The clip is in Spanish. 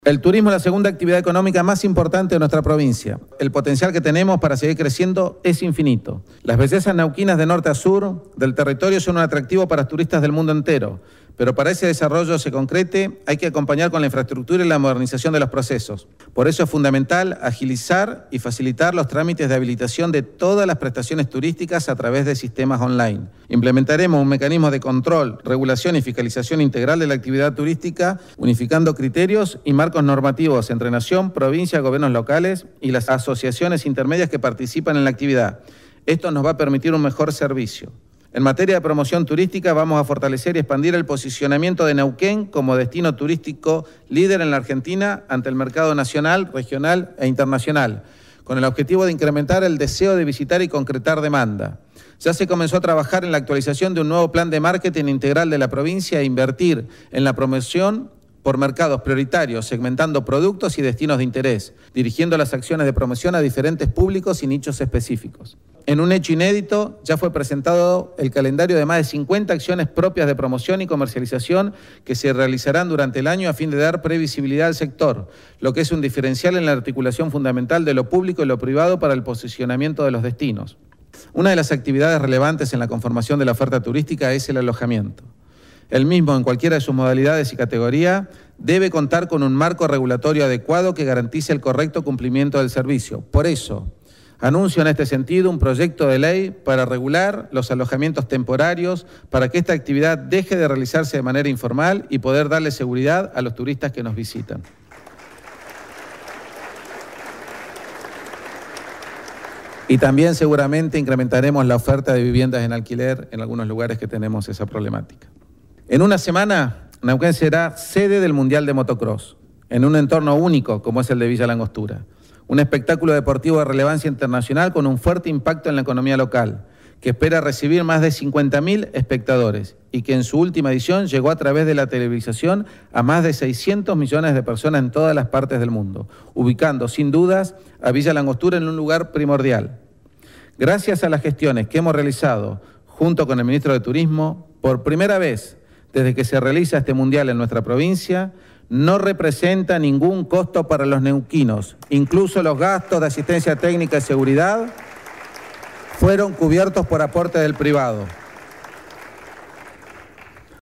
El turismo es la segunda actividad económica más importante de nuestra provincia. El potencial que tenemos para seguir creciendo es infinito. Las bellezas neuquinas de norte a sur del territorio son un atractivo para turistas del mundo entero, pero para ese desarrollo se concrete hay que acompañar con la infraestructura y la modernización de los procesos. Por eso es fundamental agilizar y facilitar los trámites de habilitación de todas las prestaciones turísticas a través de sistemas online. Implementaremos un mecanismo de control, regulación y fiscalización integral de la actividad turística, unificando criterios y marcos normativos entre nación, provincia, gobiernos locales y las asociaciones intermedias que participan en la actividad. Esto nos va a permitir un mejor servicio. En materia de promoción turística vamos a fortalecer y expandir el posicionamiento de Neuquén como destino turístico líder en la Argentina ante el mercado nacional, regional e internacional, con el objetivo de incrementar el deseo de visitar y concretar demanda. Ya se comenzó a trabajar en la actualización de un nuevo plan de marketing integral de la provincia e invertir en la promoción por mercados prioritarios, segmentando productos y destinos de interés, dirigiendo las acciones de promoción a diferentes públicos y nichos específicos. En un hecho inédito, ya fue presentado el calendario de más de 50 acciones propias de promoción y comercialización que se realizarán durante el año a fin de dar previsibilidad al sector, lo que es un diferencial en la articulación fundamental de lo público y lo privado para el posicionamiento de los destinos. Una de las actividades relevantes en la conformación de la oferta turística es el alojamiento. El mismo, en cualquiera de sus modalidades y categoría, debe contar con un marco regulatorio adecuado que garantice el correcto cumplimiento del servicio. Por eso, anuncio en este sentido un proyecto de ley para regular los alojamientos temporarios para que esta actividad deje de realizarse de manera informal y poder darle seguridad a los turistas que nos visitan. Y también seguramente incrementaremos la oferta de viviendas en alquiler en algunos lugares que tenemos esa problemática. En una semana, Neuquén será sede del Mundial de Motocross, en un entorno único como es el de Villa Langostura. Un espectáculo deportivo de relevancia internacional con un fuerte impacto en la economía local, que espera recibir más de 50.000 espectadores y que en su última edición llegó a través de la televisación a más de 600 millones de personas en todas las partes del mundo, ubicando sin dudas a Villa Langostura en un lugar primordial. Gracias a las gestiones que hemos realizado junto con el ministro de Turismo, por primera vez desde que se realiza este mundial en nuestra provincia, no representa ningún costo para los neuquinos. Incluso los gastos de asistencia técnica y seguridad fueron cubiertos por aporte del privado.